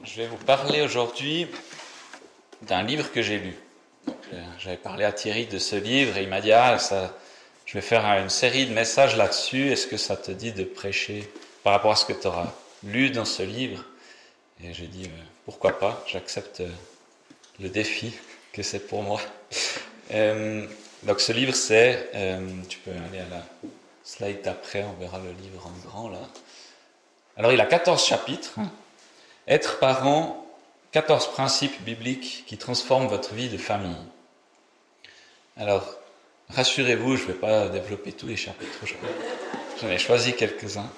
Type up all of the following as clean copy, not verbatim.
Je vais vous parler aujourd'hui d'un livre que j'ai lu. J'avais parlé à Thierry de ce livre et il m'a dit je vais faire une série de messages là-dessus. Est-ce que ça te dit de prêcher par rapport à ce que tu auras lu dans ce livre? Et j'ai dit pourquoi pas, j'accepte le défi que c'est pour moi. Donc ce livre c'est, tu peux aller à la slide d'après, on verra le livre en grand là. Alors il a 14 chapitres. Être parent, 14 principes bibliques qui transforment votre vie de famille. Alors, rassurez-vous, je ne vais pas développer tous les chapitres aujourd'hui. J'en ai choisi quelques-uns.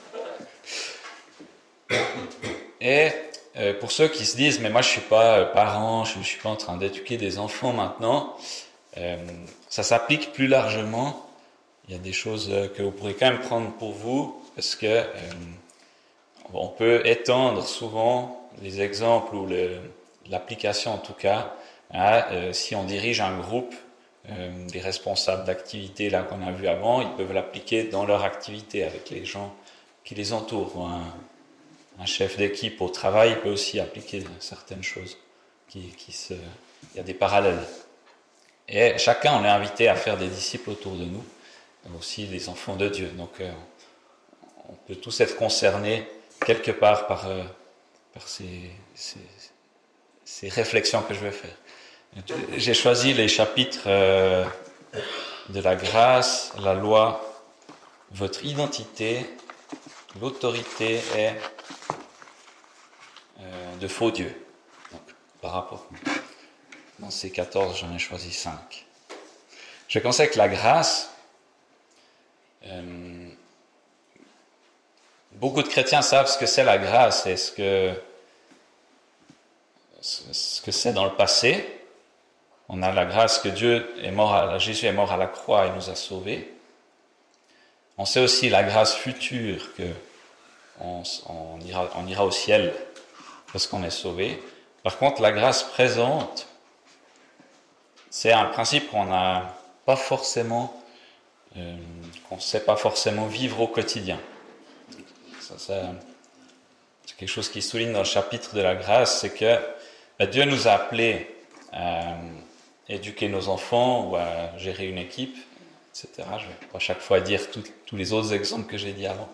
Et pour ceux qui se disent, mais moi je ne suis pas parent, je ne suis pas en train d'éduquer des enfants maintenant, ça s'applique plus largement. Il y a des choses que vous pourrez quand même prendre pour vous, parce que on peut étendre souvent les exemples ou l'application en tout cas à si on dirige un groupe, les responsables d'activités là qu'on a vu avant, ils peuvent l'appliquer dans leur activité avec les gens qui les entourent. Ou un chef d'équipe au travail peut aussi appliquer certaines choses. Il y a des parallèles. Et chacun, on est invité à faire des disciples autour de nous, aussi des enfants de Dieu. Donc on peut tous être concernés quelque part par ces réflexions que je vais faire. J'ai choisi les chapitres de la grâce, la loi, votre identité, l'autorité et de faux dieux. Donc, par rapport, dans ces 14, j'en ai choisi 5. Je commence avec la grâce. Beaucoup de chrétiens savent ce que c'est la grâce et ce que c'est dans le passé. On a la grâce que Jésus est mort à la croix et nous a sauvés. On sait aussi la grâce future que on ira au ciel parce qu'on est sauvé. Par contre, la grâce présente, c'est un principe qu'on n'a pas forcément, qu'on ne sait pas forcément vivre au quotidien. C'est quelque chose qui souligne dans le chapitre de la grâce, c'est que Dieu nous a appelés à éduquer nos enfants ou à gérer une équipe, etc. Je ne vais pas chaque fois dire tous les autres exemples que j'ai dit avant.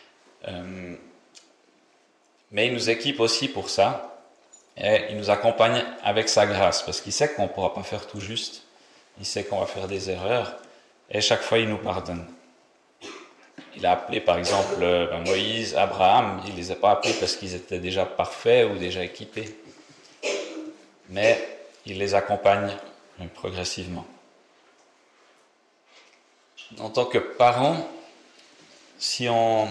Mais il nous équipe aussi pour ça et il nous accompagne avec sa grâce parce qu'il sait qu'on ne pourra pas faire tout juste, il sait qu'on va faire des erreurs et chaque fois il nous pardonne. Il a appelé par exemple Moïse, Abraham, il ne les a pas appelés parce qu'ils étaient déjà parfaits ou déjà équipés. Mais il les accompagne progressivement. En tant que parent, si on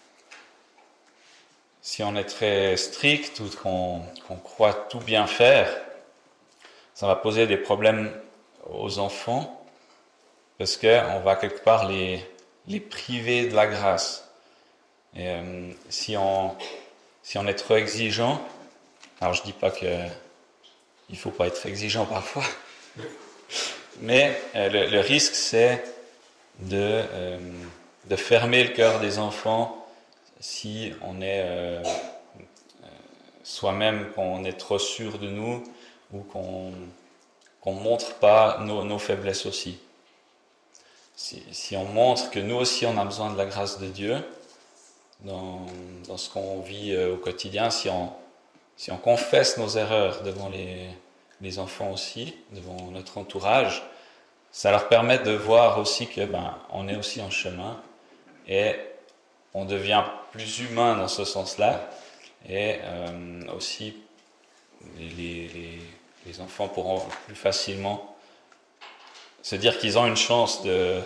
est très strict ou qu'on croit tout bien faire, ça va poser des problèmes aux enfants parce qu'on va quelque part les priver de la grâce. Et si on est trop exigeant, alors je dis pas il faut pas être exigeant parfois, mais le risque c'est de fermer le cœur des enfants si on est soi-même, qu'on est trop sûr de nous ou qu'on montre pas nos faiblesses aussi. Si on montre que nous aussi on a besoin de la grâce de Dieu dans ce qu'on vit au quotidien, si on confesse nos erreurs devant les enfants aussi, devant notre entourage, ça leur permet de voir aussi que on est aussi en chemin et on devient plus humain dans ce sens-là et aussi les enfants pourront plus facilement se dire qu'ils ont une chance de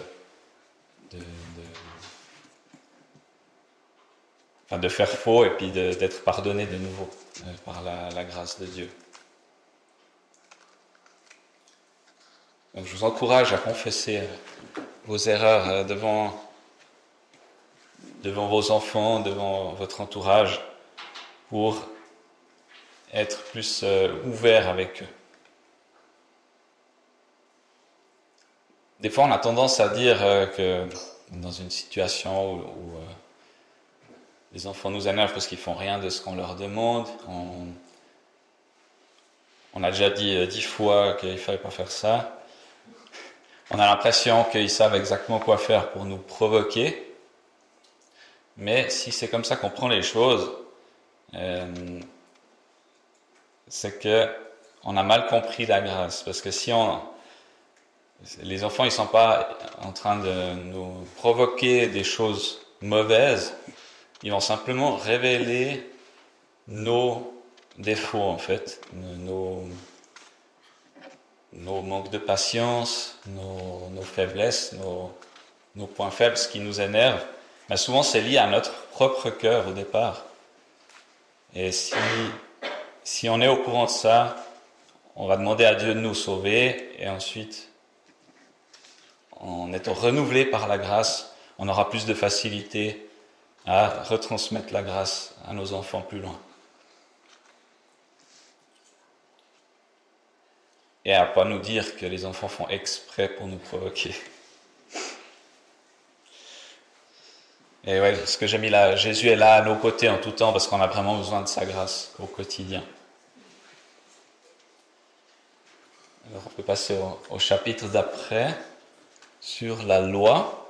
faire faux et puis d'être pardonnés de nouveau par la grâce de Dieu. Donc je vous encourage à confesser vos erreurs devant vos enfants, devant votre entourage, pour être plus ouvert avec eux. Des fois, on a tendance à dire que dans une situation où les enfants nous énervent parce qu'ils font rien de ce qu'on leur demande, On a déjà dit 10 fois qu'il ne fallait pas faire ça. On a l'impression qu'ils savent exactement quoi faire pour nous provoquer. Mais si c'est comme ça qu'on prend les choses, c'est que on a mal compris la grâce. Parce que si les enfants, ils sont pas en train de nous provoquer des choses mauvaises, ils vont simplement révéler nos défauts, en fait, nos manques de patience, nos faiblesses, nos points faibles, ce qui nous énerve. Mais souvent, c'est lié à notre propre cœur au départ. Et si on est au courant de ça, on va demander à Dieu de nous sauver, et ensuite, en étant renouvelé par la grâce, on aura plus de facilité à retransmettre la grâce à nos enfants plus loin. Et à pas nous dire que les enfants font exprès pour nous provoquer. Et ouais, ce que j'ai mis là, Jésus est là à nos côtés en tout temps parce qu'on a vraiment besoin de sa grâce au quotidien. Alors on peut passer au chapitre d'après, sur la loi.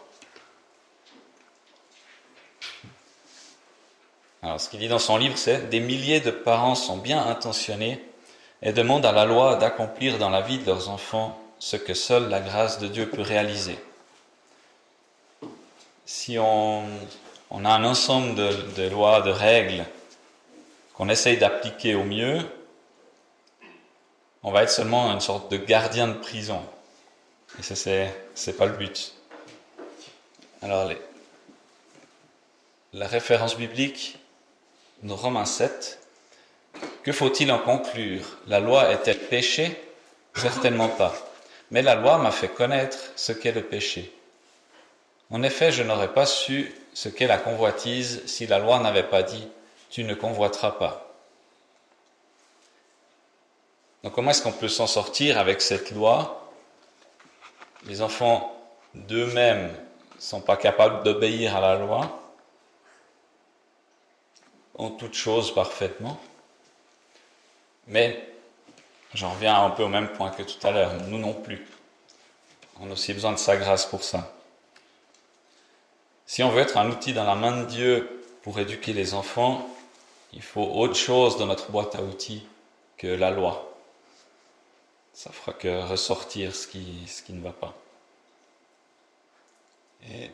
Alors ce qu'il dit dans son livre, c'est « Des milliers de parents sont bien intentionnés et demandent à la loi d'accomplir dans la vie de leurs enfants ce que seule la grâce de Dieu peut réaliser. » Si on a un ensemble de lois, de règles qu'on essaye d'appliquer au mieux, on va être seulement une sorte de gardien de prison. Et ça, c'est pas le but. Alors, la référence biblique de Romains 7, que faut-il en conclure? La loi est-elle péché? Certainement pas. Mais la loi m'a fait connaître ce qu'est le péché. En effet, je n'aurais pas su ce qu'est la convoitise si la loi n'avait pas dit « tu ne convoiteras pas ». Donc comment est-ce qu'on peut s'en sortir avec cette loi? Les enfants d'eux-mêmes ne sont pas capables d'obéir à la loi, en toutes choses parfaitement. Mais j'en reviens un peu au même point que tout à l'heure, nous non plus. On a aussi besoin de sa grâce pour ça. Si on veut être un outil dans la main de Dieu pour éduquer les enfants, il faut autre chose dans notre boîte à outils que la loi. Ça fera que ressortir ce qui ne va pas. Et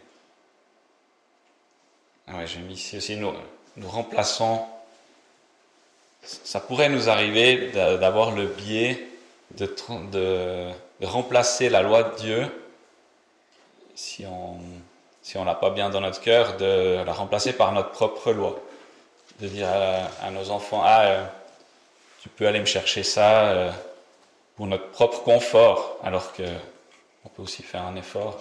j'ai mis ici aussi, nous remplaçons. Ça pourrait nous arriver d'avoir le biais de remplacer la loi de Dieu si on l'a pas bien dans notre cœur, de la remplacer par notre propre loi. De dire à nos enfants, tu peux aller me chercher ça pour notre propre confort, alors qu'on peut aussi faire un effort.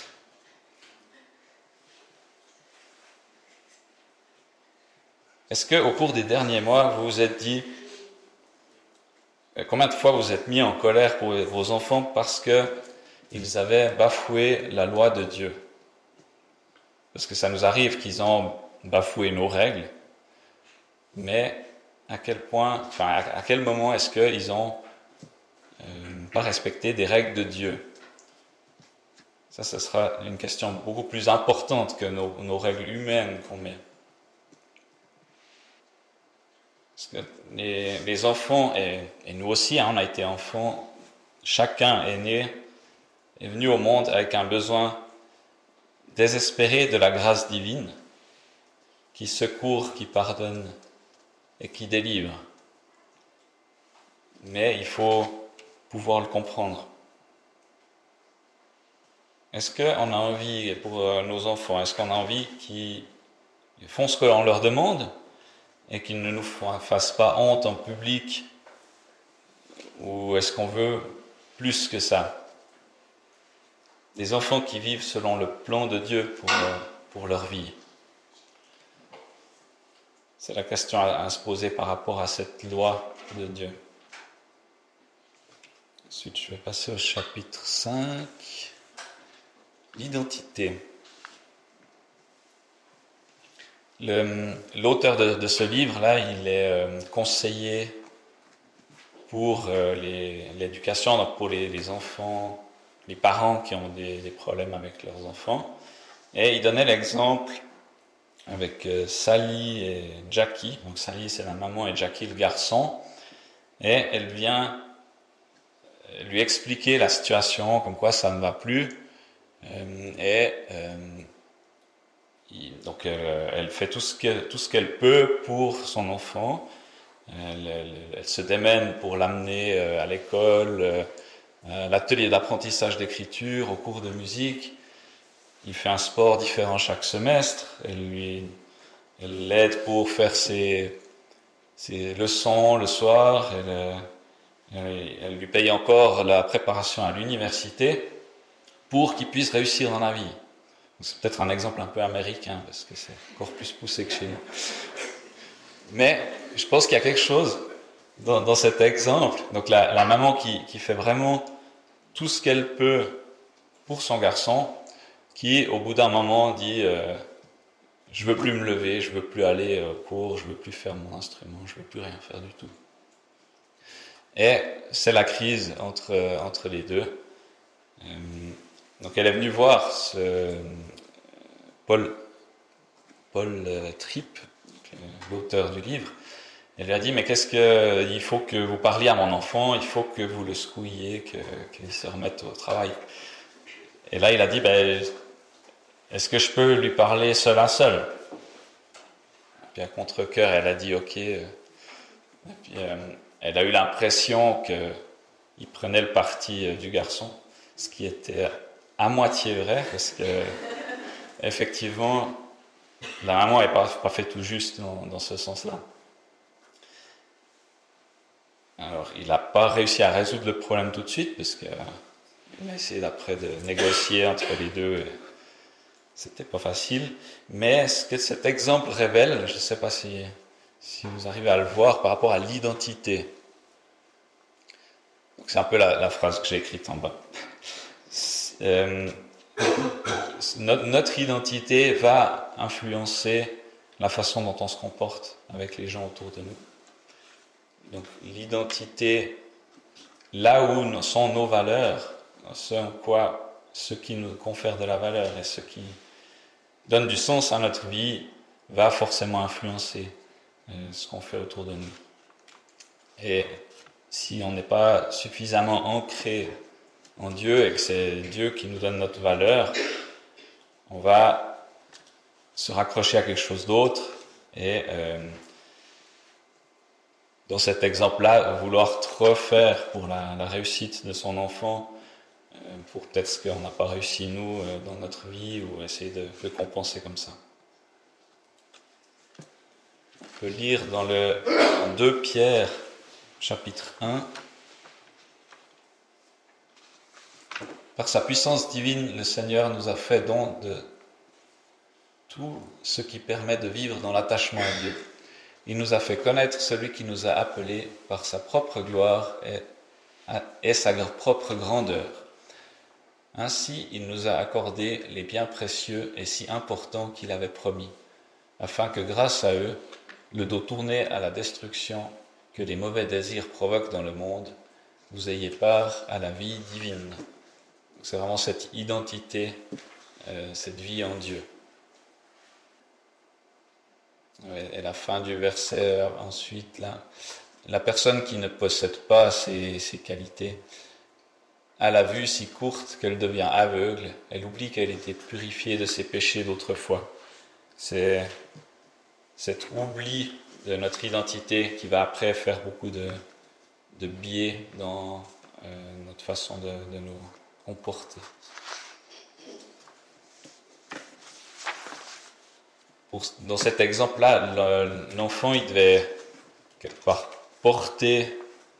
Est-ce qu'au cours des derniers mois, vous vous êtes dit, combien de fois vous êtes mis en colère pour vos enfants parce qu'ils avaient bafoué la loi de Dieu? Parce que ça nous arrive qu'ils ont bafoué nos règles, mais à quel moment est-ce qu'ils ont pas respecté des règles de Dieu? Ça, ce sera une question beaucoup plus importante que nos règles humaines qu'on met. Parce que les enfants, et nous aussi, on a été enfants, chacun est venu au monde avec un besoin désespéré de la grâce divine, qui secourt, qui pardonne et qui délivre. Mais il faut pouvoir le comprendre. Est-ce qu'on a envie, pour nos enfants, est-ce qu'on a envie qu'ils font ce que l'on leur demande et qu'ils ne nous fassent pas honte en public, ou est-ce qu'on veut plus que ça? Des enfants qui vivent selon le plan de Dieu pour leur vie. C'est la question à se poser par rapport à cette loi de Dieu. Ensuite, je vais passer au chapitre 5, l'identité. L'auteur de ce livre-là, il est conseiller pour l'éducation, donc pour les enfants, les parents qui ont des problèmes avec leurs enfants. Et il donnait l'exemple avec Sally et Jackie. Donc Sally, c'est la maman, et Jackie, le garçon. Et elle vient lui expliquer la situation, comme quoi ça ne va plus. Donc elle fait tout ce qu'elle peut pour son enfant. Elle se démène pour l'amener à l'école, à l'atelier d'apprentissage d'écriture, au cours de musique. Il fait un sport différent chaque semestre. Elle l'aide pour faire ses leçons le soir. Elle lui paye encore la préparation à l'université pour qu'il puisse réussir dans la vie. C'est peut-être un exemple un peu américain parce que c'est encore plus poussé que chez nous. Mais je pense qu'il y a quelque chose dans cet exemple. Donc la maman qui fait vraiment tout ce qu'elle peut pour son garçon, qui au bout d'un moment dit je veux plus me lever, je veux plus aller au cours, je veux plus faire mon instrument, je veux plus rien faire du tout. Et c'est la crise entre les deux. Donc elle est venue voir Paul Tripp, l'auteur du livre. Elle lui a dit, mais il faut que vous parliez à mon enfant, il faut que vous le secouiez, qu'il se remette au travail. Et là, il a dit, est-ce que je peux lui parler seul à seul? Et puis à contre-cœur, elle a dit, ok. Et puis elle a eu l'impression qu'il prenait le parti du garçon, ce qui était à moitié vrai, parce que effectivement, la maman n'est pas fait tout juste dans ce sens-là. Alors, il n'a pas réussi à résoudre le problème tout de suite, parce qu'il a essayé d'après de négocier entre les deux. C'était pas facile. Mais ce que cet exemple révèle, je ne sais pas si vous arrivez à le voir par rapport à l'identité. Donc, c'est un peu la phrase que j'ai écrite en bas. Notre identité va influencer la façon dont on se comporte avec les gens autour de nous. Donc l'identité, là où sont nos valeurs, ce qui nous confère de la valeur et ce qui donne du sens à notre vie, va forcément influencer ce qu'on fait autour de nous. Et si on n'est pas suffisamment ancré en Dieu et que c'est Dieu qui nous donne notre valeur, on va se raccrocher à quelque chose d'autre et dans cet exemple-là, vouloir trop faire pour la réussite de son enfant, pour peut-être ce qu'on n'a pas réussi nous dans notre vie, ou essayer de compenser comme ça. On peut lire dans 2 Pierre, chapitre 1. Par sa puissance divine, le Seigneur nous a fait don de tout ce qui permet de vivre dans l'attachement à Dieu. Il nous a fait connaître celui qui nous a appelés par sa propre gloire et sa propre grandeur. Ainsi, il nous a accordé les biens précieux et si importants qu'il avait promis, afin que grâce à eux, le dos tourné à la destruction que les mauvais désirs provoquent dans le monde, vous ayez part à la vie divine. Donc c'est vraiment cette identité, cette vie en Dieu. Et la fin du verset ensuite, là, la personne qui ne possède pas ces qualités a la vue si courte qu'elle devient aveugle, elle oublie qu'elle était purifiée de ses péchés d'autrefois. C'est cet oubli de notre identité qui va après faire beaucoup de biais dans notre façon de nous comporter. Dans cet exemple-là, l'enfant, il devait quelque part porter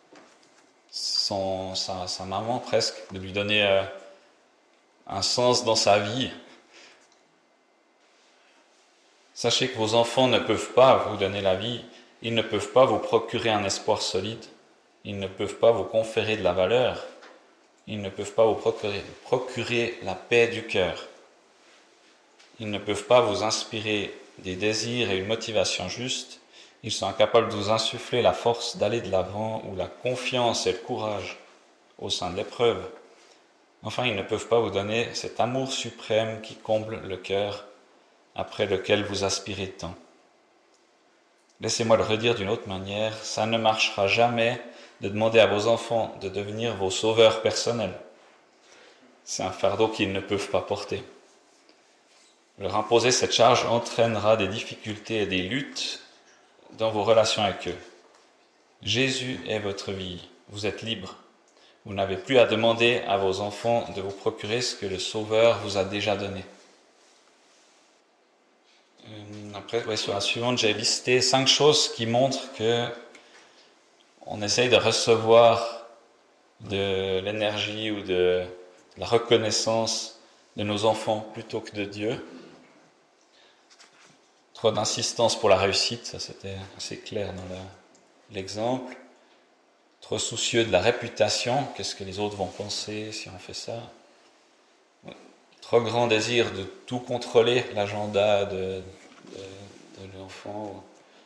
sa maman presque, de lui donner un sens dans sa vie. Sachez que vos enfants ne peuvent pas vous donner la vie, ils ne peuvent pas vous procurer un espoir solide, ils ne peuvent pas vous conférer de la valeur, ils ne peuvent pas vous procurer la paix du cœur. Ils ne peuvent pas vous inspirer des désirs et une motivation juste, Ils sont incapables de vous insuffler la force d'aller de l'avant ou la confiance et le courage au sein de l'épreuve. Enfin, ils ne peuvent pas vous donner cet amour suprême qui comble le cœur après lequel vous aspirez tant. Laissez-moi le redire d'une autre manière, ça ne marchera jamais de demander à vos enfants de devenir vos sauveurs personnels. C'est un fardeau qu'ils ne peuvent pas porter. Leur imposer cette charge entraînera des difficultés et des luttes dans vos relations avec eux. Jésus est votre vie, vous êtes libre. Vous n'avez plus à demander à vos enfants de vous procurer ce que le Sauveur vous a déjà donné. Après, sur la suivante, j'ai listé 5 choses qui montrent que on essaye de recevoir de l'énergie ou de la reconnaissance de nos enfants plutôt que de Dieu. Trop d'insistance pour la réussite, ça c'était assez clair dans l'exemple. Trop soucieux de la réputation, qu'est-ce que les autres vont penser si on fait ça. Trop grand désir de tout contrôler, l'agenda de l'enfant.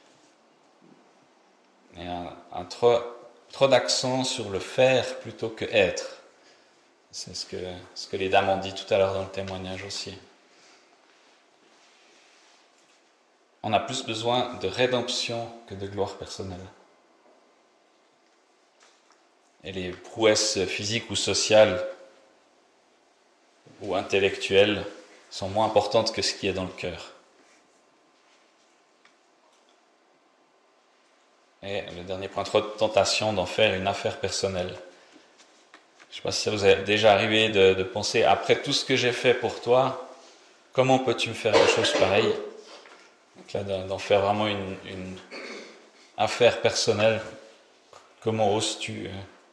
Et trop d'accent sur le faire plutôt que être. C'est ce que les dames ont dit tout à l'heure dans le témoignage aussi. On a plus besoin de rédemption que de gloire personnelle. Et les prouesses physiques ou sociales ou intellectuelles sont moins importantes que ce qui est dans le cœur. Et le dernier point, trop de tentation d'en faire une affaire personnelle. Je ne sais pas si ça vous est déjà arrivé de penser, après tout ce que j'ai fait pour toi, comment peux-tu me faire des choses pareilles ? Donc là, d'en faire vraiment une affaire personnelle. Comment oses-tu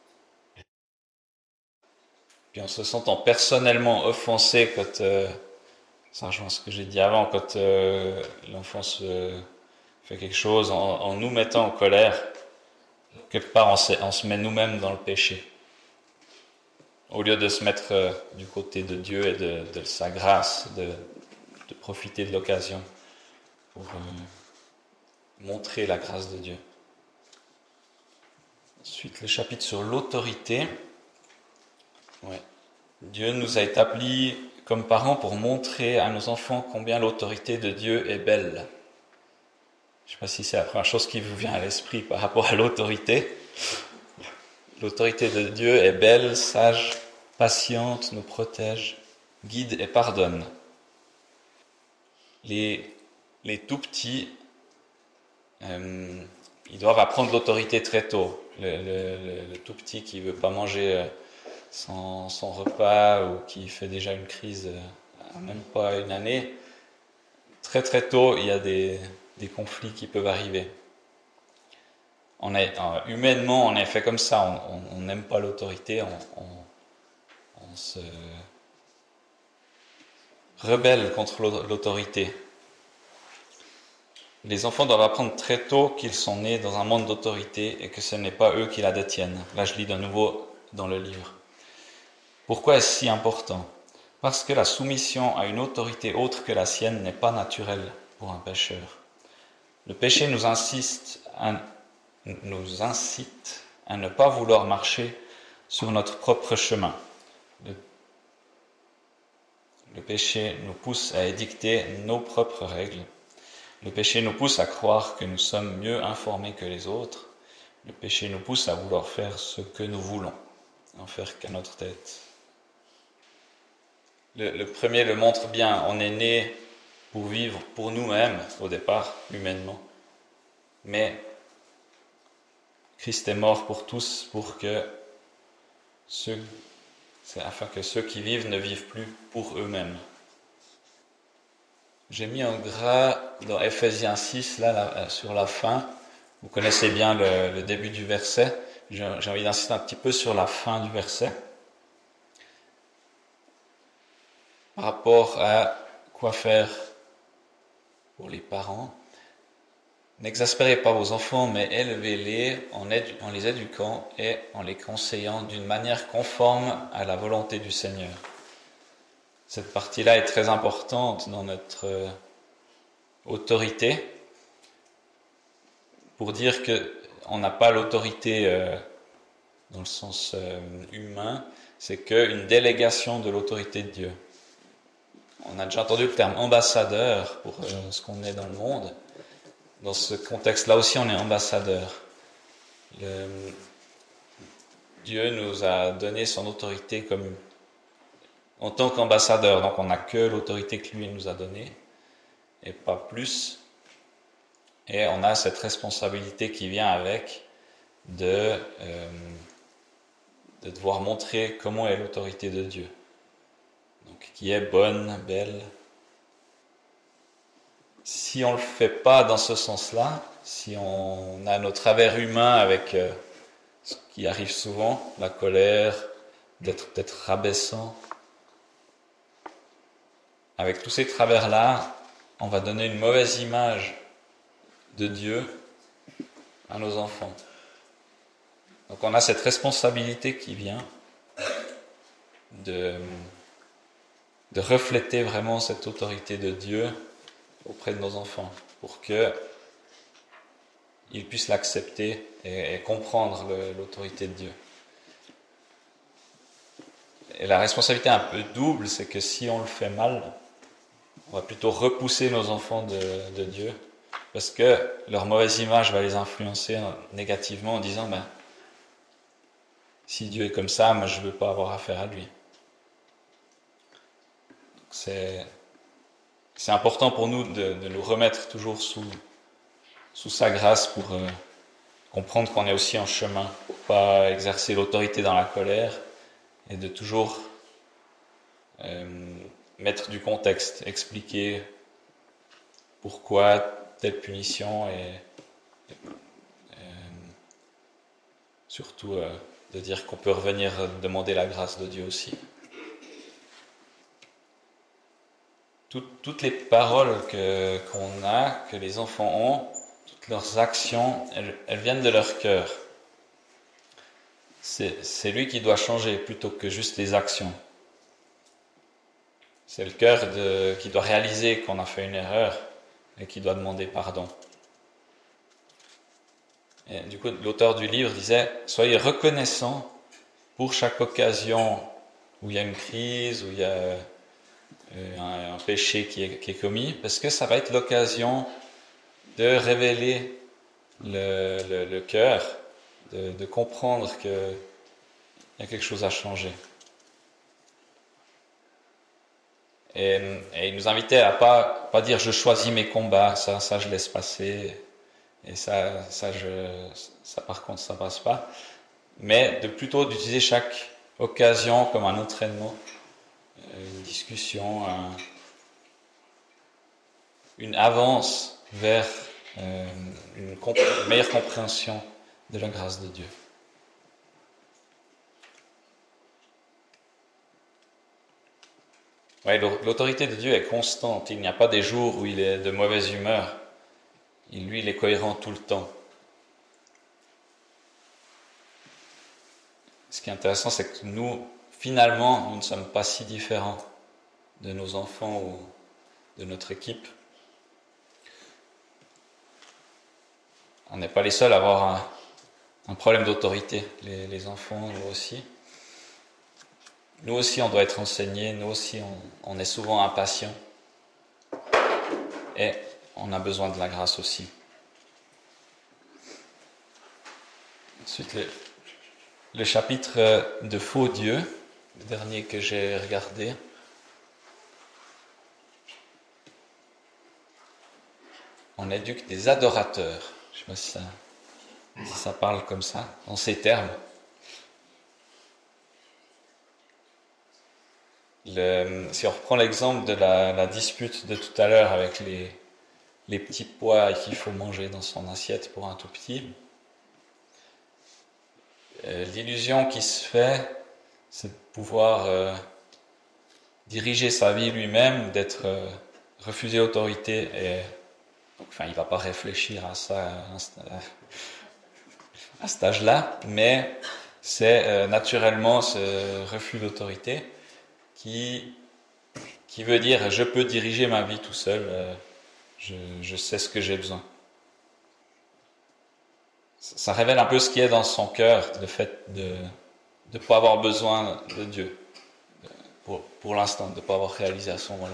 Puis en se sentant personnellement offensé quand, ça rejoint ce que j'ai dit avant, quand l'enfant fait quelque chose en nous mettant en colère, quelque part on se met nous-mêmes dans le péché. Au lieu de se mettre du côté de Dieu et de sa grâce, de profiter de l'occasion pour montrer la grâce de Dieu. Ensuite, le chapitre sur l'autorité. Ouais. Dieu nous a établis comme parents pour montrer à nos enfants combien l'autorité de Dieu est belle. Je ne sais pas si c'est la première chose qui vous vient à l'esprit par rapport à l'autorité. L'autorité de Dieu est belle, sage, patiente, nous protège, guide et pardonne. Les tout petits, ils doivent apprendre l'autorité très tôt. Le tout petit qui ne veut pas manger son repas ou qui fait déjà une crise à même pas une année, très très tôt, il y a des conflits qui peuvent arriver. Humainement, on est fait comme ça, on n'aime pas l'autorité, on se rebelle contre l'autorité. Les enfants doivent apprendre très tôt qu'ils sont nés dans un monde d'autorité et que ce n'est pas eux qui la détiennent. Là, je lis de nouveau dans le livre. Pourquoi est-ce si important ? Parce que la soumission à une autorité autre que la sienne n'est pas naturelle pour un pécheur. Le péché nous incite à ne pas vouloir marcher sur notre propre chemin. Le péché nous pousse à édicter nos propres règles. Le péché nous pousse à croire que nous sommes mieux informés que les autres. Le péché nous pousse à vouloir faire ce que nous voulons, en faire qu'à notre tête. Le premier le montre bien, on est né pour vivre pour nous-mêmes au départ, humainement. Mais Christ est mort pour tous, afin que ceux qui vivent ne vivent plus pour eux-mêmes. J'ai mis en gras dans Ephésiens 6, là, sur la fin. Vous connaissez bien le début du verset. J'ai envie d'insister un petit peu sur la fin du verset. Par rapport à quoi faire pour les parents. N'exaspérez pas vos enfants, mais élevez-les en les éduquant et en les conseillant d'une manière conforme à la volonté du Seigneur. Cette partie-là est très importante dans notre autorité. pour dire que on n'a pas l'autorité dans le sens humain, c'est qu'une délégation de l'autorité de Dieu. On a déjà entendu le terme ambassadeur pour ce qu'on est dans le monde. Dans ce contexte-là aussi, on est ambassadeur. Dieu nous a donné son autorité comme en tant qu'ambassadeur, donc on n'a que l'autorité que lui nous a donnée et pas plus. Et on a cette responsabilité qui vient avec de devoir montrer comment est l'autorité de Dieu, donc qui est bonne, belle. Si on le fait pas dans ce sens-là, si on a nos travers humains avec ce qui arrive souvent, la colère, d'être peut-être rabaissant, avec tous ces travers-là, on va donner une mauvaise image de Dieu à nos enfants. Donc on a cette responsabilité qui vient de refléter vraiment cette autorité de Dieu auprès de nos enfants, pour qu'ils puissent l'accepter et comprendre l'autorité de Dieu. Et la responsabilité un peu double, c'est que si on le fait mal, on va plutôt repousser nos enfants de Dieu, parce que leur mauvaise image va les influencer négativement en disant si Dieu est comme ça, moi je ne veux pas avoir affaire à lui. C'est important pour nous de nous remettre toujours sous sa grâce pour comprendre qu'on est aussi en chemin, pour ne pas exercer l'autorité dans la colère et de toujours mettre du contexte, expliquer pourquoi telle punition et surtout de dire qu'on peut revenir demander la grâce de Dieu aussi. Toutes les paroles qu'on a, que les enfants ont, toutes leurs actions, elles viennent de leur cœur. C'est lui qui doit changer plutôt que juste les actions. C'est le cœur qui doit réaliser qu'on a fait une erreur et qui doit demander pardon. Et du coup, l'auteur du livre disait « Soyez reconnaissants pour chaque occasion où il y a une crise, où il y a un péché qui est commis, parce que ça va être l'occasion de révéler le cœur, de comprendre qu'il y a quelque chose à changer. » Et il nous invitait à pas dire je choisis mes combats, ça je laisse passer, et ça par contre ça passe pas, mais plutôt d'utiliser chaque occasion comme un entraînement, une discussion, une avance vers une meilleure compréhension de la grâce de Dieu. Ouais, l'autorité de Dieu est constante. Il n'y a pas des jours où il est de mauvaise humeur. Il est cohérent tout le temps. Ce qui est intéressant, c'est que nous, finalement, nous ne sommes pas si différents de nos enfants ou de notre équipe. On n'est pas les seuls à avoir un problème d'autorité. Les enfants, nous aussi. Nous aussi, on doit être enseignés. Nous aussi, on est souvent impatients. Et on a besoin de la grâce aussi. Ensuite, le chapitre de faux dieux, le dernier que j'ai regardé. On éduque des adorateurs. Je ne sais pas si ça parle comme ça, en ces termes. Si on reprend l'exemple de la dispute de tout à l'heure avec les petits pois qu'il faut manger dans son assiette pour un tout petit, l'illusion qui se fait, c'est de pouvoir diriger sa vie lui-même, d'être refusé autorité, et il ne va pas réfléchir à ça à cet âge-là, mais c'est naturellement ce refus d'autorité qui veut dire je peux diriger ma vie tout seul, je sais ce que j'ai besoin. ça révèle un peu ce qui est dans son cœur, le fait de ne pas avoir besoin de Dieu, pour l'instant, de ne pas avoir réalisé à ce moment-là.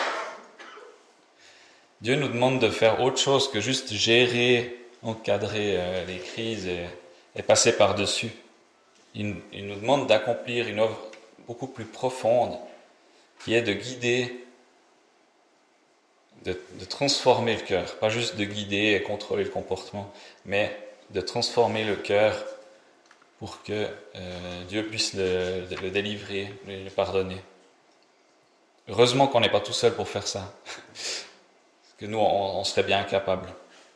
Dieu nous demande de faire autre chose que juste gérer, encadrer les crises et passer par-dessus. Il nous demande d'accomplir une œuvre beaucoup plus profonde, qui est de guider, de transformer le cœur, pas juste de guider et contrôler le comportement, mais de transformer le cœur pour que Dieu puisse le délivrer, le pardonner. Heureusement qu'on n'est pas tout seul pour faire ça, parce que nous, on serait bien incapables.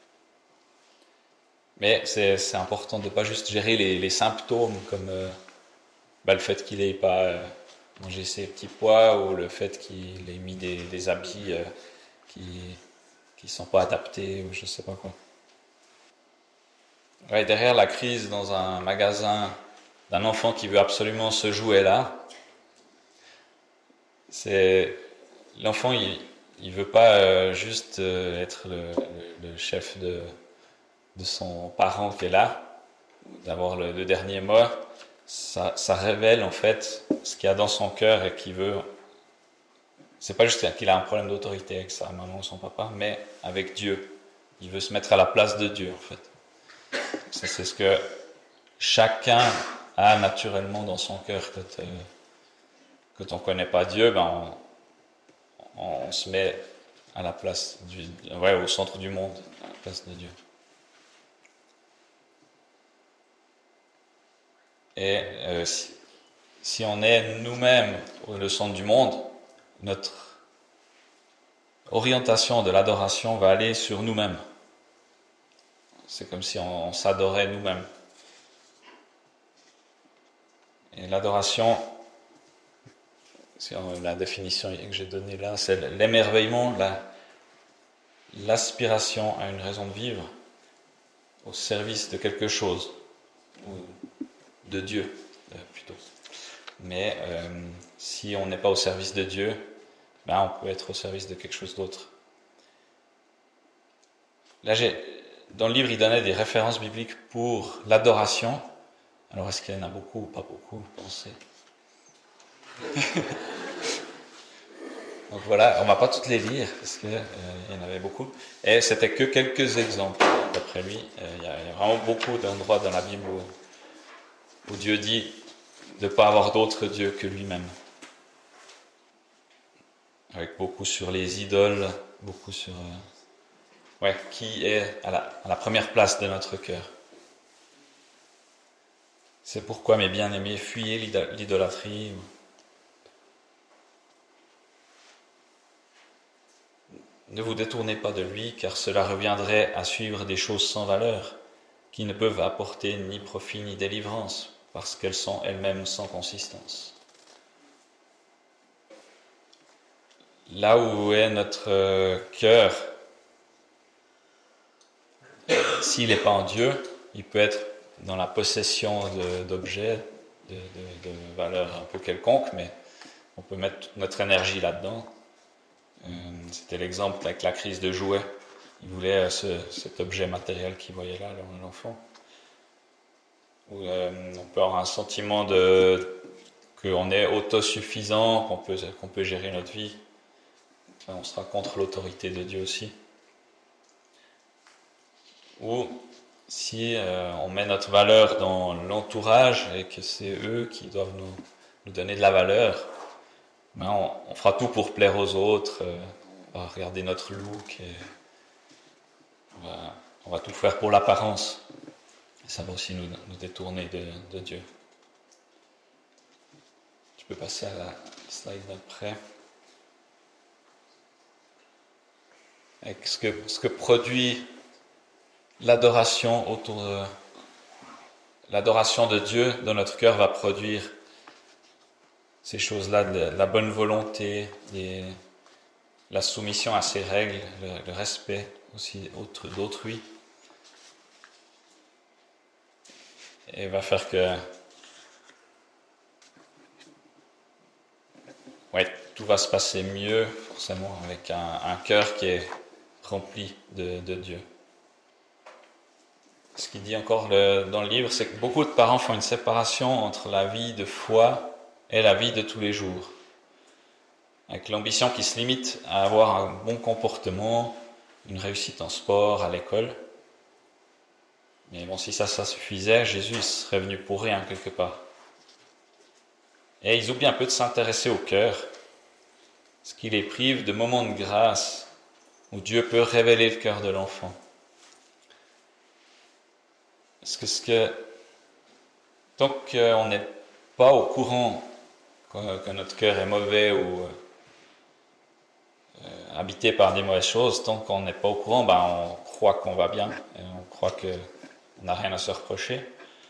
Mais c'est important de ne pas juste gérer les symptômes, comme le fait qu'il n'ait pas mangé ses petits pois, ou le fait qu'il ait mis des habits qui ne sont pas adaptés, ou je ne sais pas quoi. Ouais, derrière la crise dans un magasin d'un enfant qui veut absolument ce jouet-là, c'est l'enfant, il veut pas juste être le chef de son parent qui est là, d'avoir le dernier mot. Ça révèle en fait ce qu'il y a dans son cœur et qu'il veut. C'est pas juste qu'il a un problème d'autorité avec sa maman ou son papa, mais avec Dieu. Il veut se mettre à la place de Dieu en fait. Ça, c'est ce que chacun a naturellement dans son cœur. Quand on ne connaît pas Dieu, on se met à la place au centre du monde, à la place de Dieu. Et si on est nous-mêmes le centre du monde, notre orientation de l'adoration va aller sur nous-mêmes. C'est comme si on s'adorait nous-mêmes. Et l'adoration, c'est la définition que j'ai donnée là, c'est l'émerveillement, l'aspiration à une raison de vivre au service de quelque chose, ou de Dieu plutôt. Mais si on n'est pas au service de Dieu, on peut être au service de quelque chose d'autre. Là, dans le livre, il donnait des références bibliques pour l'adoration. Alors, est-ce qu'il y en a beaucoup ou pas beaucoup, vous pensez? Donc voilà, on ne va pas toutes les lire, parce qu'il y en avait beaucoup. Et c'était que quelques exemples, d'après lui. Il y a vraiment beaucoup d'endroits dans la Bible où Dieu dit de ne pas avoir d'autre Dieu que lui-même. Avec beaucoup sur les idoles, beaucoup sur qui est à la première place de notre cœur. C'est pourquoi, mes bien-aimés, fuyez l'idolâtrie. Ne vous détournez pas de lui, car cela reviendrait à suivre des choses sans valeur, qui ne peuvent apporter ni profit ni délivrance, parce qu'elles sont elles-mêmes sans consistance. Là où est notre cœur, s'il n'est pas en Dieu, il peut être dans la possession d'objets, de valeurs un peu quelconques, mais on peut mettre toute notre énergie là-dedans. C'était l'exemple avec la crise de jouets. Il voulait cet objet matériel qu'il voyait là, l'enfant. Ou on peut avoir un sentiment qu'on est autosuffisant, qu'on peut gérer notre vie. Enfin, on sera contre l'autorité de Dieu aussi. Ou si on met notre valeur dans l'entourage et que c'est eux qui doivent nous donner de la valeur, on fera tout pour plaire aux autres, on va regarder notre look et on va tout faire pour l'apparence. Et ça va aussi nous détourner de Dieu. Tu peux passer à la slide d'après. Avec ce que produit l'adoration l'adoration de Dieu dans notre cœur va produire ces choses-là, la bonne volonté, la soumission à ses règles, le respect aussi d'autrui. Et va faire que tout va se passer mieux, forcément, avec un cœur qui est rempli de Dieu. ce qu'il dit encore dans le livre, c'est que beaucoup de parents font une séparation entre la vie de foi et la vie de tous les jours. Avec l'ambition qui se limite à avoir un bon comportement, une réussite en sport, à l'école. Mais bon, si ça suffisait, Jésus serait venu pour rien quelque part. Et ils oublient un peu de s'intéresser au cœur, ce qui les prive de moments de grâce où Dieu peut révéler le cœur de l'enfant. Parce que tant qu'on n'est pas au courant que notre cœur est mauvais ou habité par des mauvaises choses, tant qu'on n'est pas au courant, on croit qu'on va bien, et on croit qu'on n'a rien à se reprocher.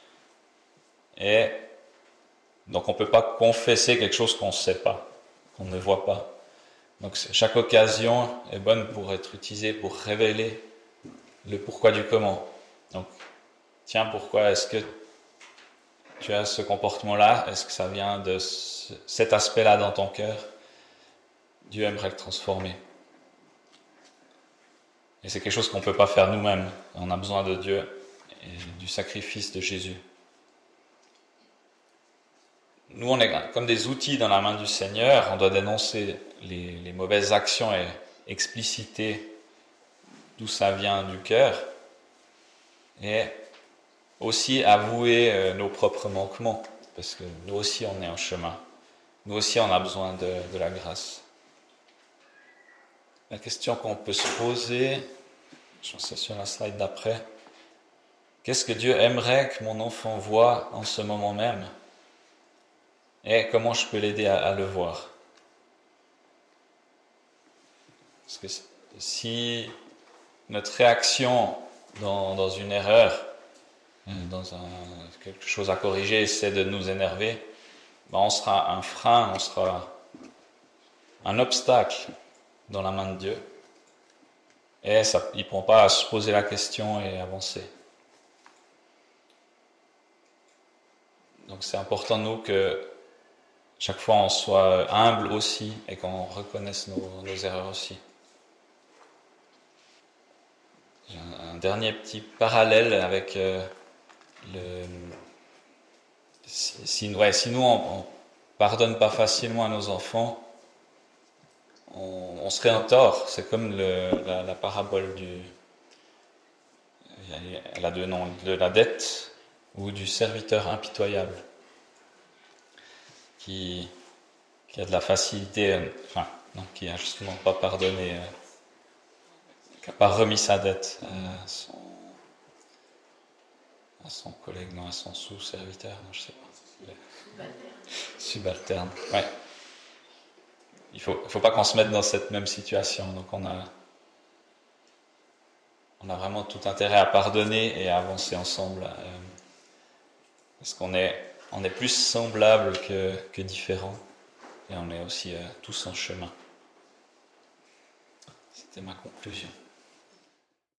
Et donc on ne peut pas confesser quelque chose qu'on ne sait pas, qu'on ne voit pas. Donc chaque occasion est bonne pour être utilisée pour révéler le pourquoi du comment. Donc, tiens, pourquoi est-ce que tu as ce comportement-là? Est-ce que ça vient de cet aspect-là dans ton cœur? Dieu aimerait le transformer. Et c'est quelque chose qu'on ne peut pas faire nous-mêmes. On a besoin de Dieu et du sacrifice de Jésus. Nous, on est comme des outils dans la main du Seigneur. On doit dénoncer les mauvaises actions et expliciter d'où ça vient du cœur. Et aussi avouer nos propres manquements. Parce que nous aussi, on est en chemin. Nous aussi, on a besoin de la grâce. La question qu'on peut se poser, je pense que c'est sur la slide d'après, qu'est-ce que Dieu aimerait que mon enfant voie en ce moment même? Et comment je peux l'aider à le voir? Parce que si notre réaction dans une erreur, dans quelque chose à corriger, c'est de nous énerver, on sera un frein, on sera un obstacle dans la main de Dieu. Et ils ne pourront pas se poser la question et avancer. Donc c'est important, nous, que chaque fois on soit humble aussi et qu'on reconnaisse nos erreurs aussi. J'ai un dernier petit parallèle avec si nous on pardonne pas facilement à nos enfants, on serait en tort. C'est comme la parabole elle a deux noms, de la dette ou du serviteur impitoyable qui a de la facilité, qui a justement pas pardonné, qui n'a pas remis sa dette à son collègue, à son sous-serviteur, je sais pas. Subalterne. Ouais. Il faut pas qu'on se mette dans cette même situation. Donc on a vraiment tout intérêt à pardonner et à avancer ensemble, parce qu'on est plus semblables que différents, et on est aussi tous en chemin. C'était ma conclusion.